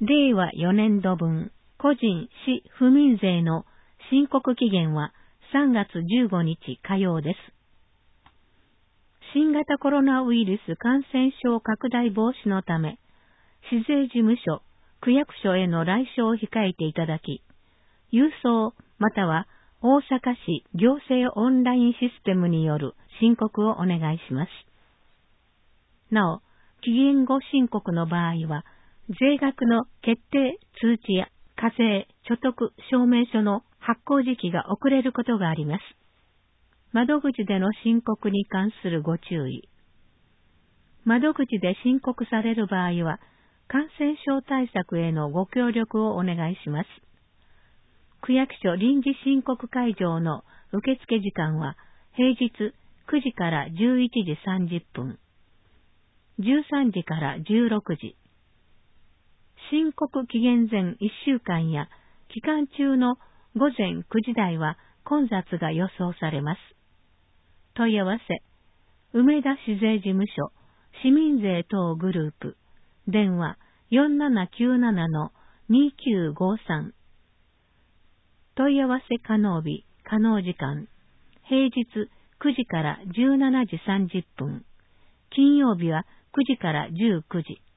令和4年度分、個人、市、府民税の申告期限は3月15日火曜です。新型コロナウイルス感染症拡大防止のため、市税事務所、区役所への来所を控えていただき、郵送または大阪市行政オンラインシステムによる申告をお願いします。なお、期限後申告の場合は、税額の決定通知や課税所得証明書の発行時期が遅れることがあります。窓口での申告に関するご注意。窓口で申告される場合は、感染症対策へのご協力をお願いします。区役所臨時申告会場の受付時間は、平日9時から11時30分、13時から16時。申告期限前1週間や期間中の午前9時台は混雑が予想されます。問い合わせ、梅田市税事務所、市民税等グループ、電話4797-2953。問い合わせ可能日、可能時間、平日9時から17時30分、金曜日は9時から19時。